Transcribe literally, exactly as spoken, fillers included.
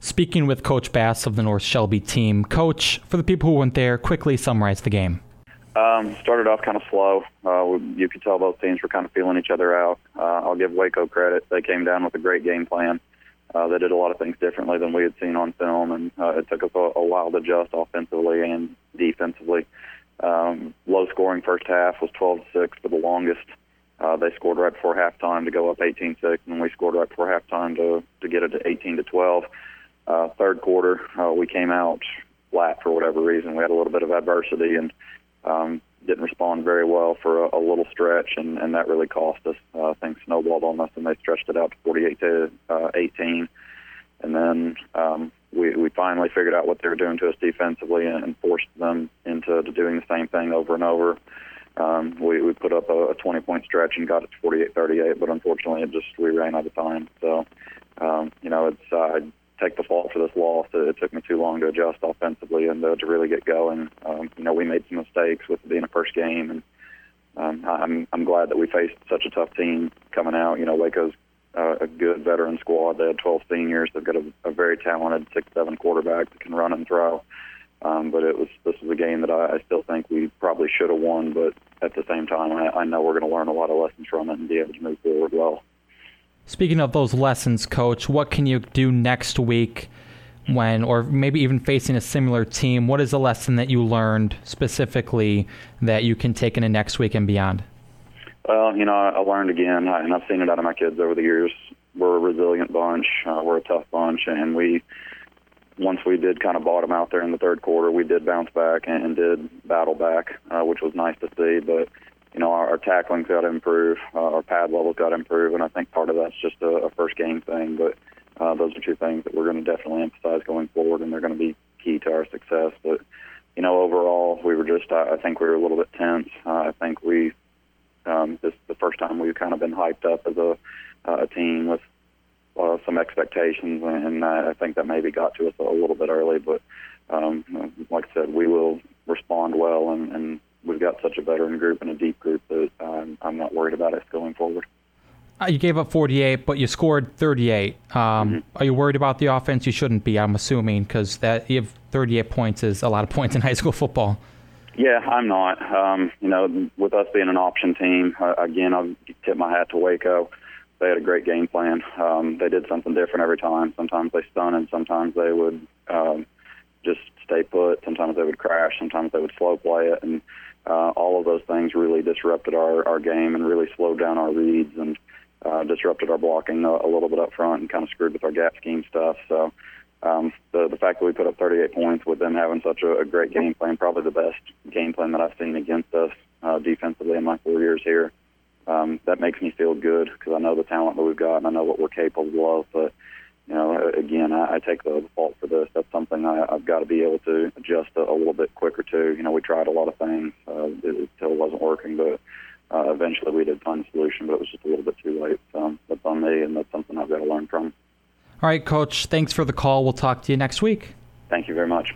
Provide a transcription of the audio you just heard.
speaking with Coach Bass of the North Shelby team. Coach, for the people who weren't there, quickly summarize the game. Um, started off kind of slow. Uh, you could tell both teams were kind of feeling each other out. Uh, I'll give Waco credit. They came down with a great game plan. Uh, they did a lot of things differently than we had seen on film, and uh, it took us a, a while to adjust offensively and defensively. Um, low-scoring first half was twelve to six for the longest. Uh, they scored right before halftime to go up eighteen six, and we scored right before halftime to, to get it to eighteen to twelve. Uh, third quarter, uh, we came out flat for whatever reason. We had a little bit of adversity and um, didn't respond very well for a, a little stretch, and, and that really cost us. Uh, things snowballed on us, and they stretched it out to forty-eight to eighteen. And then um, we, we finally figured out what they were doing to us defensively and, and forced them into to doing the same thing over and over. Um, we, we put up a twenty-point stretch and got it to forty-eight thirty-eight, but unfortunately, it just we ran out of time. So, um, you know, it's uh, I take the fault for this loss. It, it took me too long to adjust offensively and uh, to really get going. Um, you know, we made some mistakes with it being a first game, and um, I'm I'm glad that we faced such a tough team coming out. You know, Waco's uh, a good veteran squad. They had twelve seniors. They've got a, a very talented six seven quarterback that can run and throw. Um, but it was this was a game that I, I still think we probably should have won. But at the same time, I, I know we're going to learn a lot of lessons from it and be able to move forward well. Speaking of those lessons, Coach, what can you do next week when, or maybe even facing a similar team? What is a lesson that you learned specifically that you can take into next week and beyond? Well, you know, I learned again, and I've seen it out of my kids over the years. We're a resilient bunch. Uh, we're a tough bunch, and we, once we did kind of bottom out there in the third quarter, we did bounce back and, and did battle back, uh, which was nice to see. But you know, our, our tackling's got to improve, uh, our pad level's got to improve, and I think part of that's just a, a first game thing. But uh, those are two things that we're going to definitely emphasize going forward, and they're going to be key to our success. But you know, overall, we were just, I, I think we were a little bit tense. Uh, I think we, um, this is the first time we've kind of been hyped up as a, uh, a team with uh, some expectations, and I think that maybe got to us a little bit early. But um, like I said, we will respond well, and, and we've got such a veteran group and a deep group that um, I'm not worried about us going forward. Uh, you gave up forty-eight, but you scored thirty-eight. Um, mm-hmm. Are you worried about the offense? You shouldn't be, I'm assuming, because that you have thirty-eight points is a lot of points in high school football. Yeah, I'm not. Um, you know, with us being an option team, uh, again, I'll tip my hat to Waco. They had a great game plan. Um, they did something different every time. Sometimes they stun, and sometimes they would um, just stay put. Sometimes they would crash. Sometimes they would slow play it, and uh, all of those things really disrupted our, our game and really slowed down our reads and uh, disrupted our blocking a, a little bit up front and kind of screwed with our gap scheme stuff. So um, the, the fact that we put up thirty-eight points with them having such a, a great game plan, probably the best game plan that I've seen against us uh, defensively in my four years here, um, that makes me feel good because I know the talent that we've got and I know what we're capable of. But you know, again, I, I take the, the fault for this. That's something I, I've got to be able to adjust a, a little bit quicker to. You know, we tried a lot of things uh, it, it still wasn't working, but uh, eventually we did find a solution, but it was just a little bit too late. So that's on me, and that's something I've got to learn from. All right, Coach, thanks for the call. We'll talk to you next week. Thank you very much.